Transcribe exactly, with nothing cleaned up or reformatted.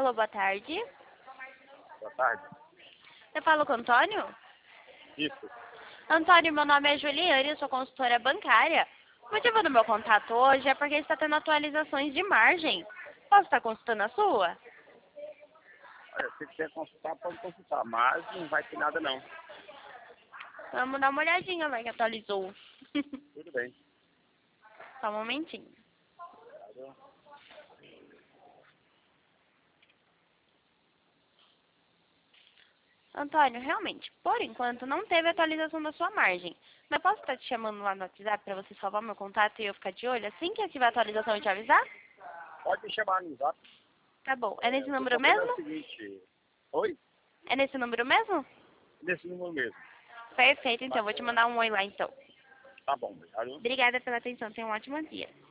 Alô, boa tarde. Boa tarde. Eu falo com o Antônio? Isso. Antônio, meu nome é Juliane, eu sou consultora bancária. O motivo do meu contato hoje é porque está tendo atualizações de margem. Posso estar consultando a sua? Olha, se quiser consultar, pode consultar, mas não vai ter nada não. Vamos dar uma olhadinha lá que atualizou. Tudo bem. Só um momentinho. Obrigado. Antônio, realmente, por enquanto não teve atualização da sua margem. Mas posso estar te chamando lá no WhatsApp para você salvar meu contato e eu ficar de olho assim que ativar a atualização e te avisar? Pode me chamar no zap. Tá bom. É nesse É, o número problema é mesmo? o seguinte. Oi? É nesse número mesmo? Nesse número mesmo. Perfeito, então. Eu vou te mandar um oi lá, então. Tá bom, obrigado. Obrigada pela atenção. Tenha um ótimo dia.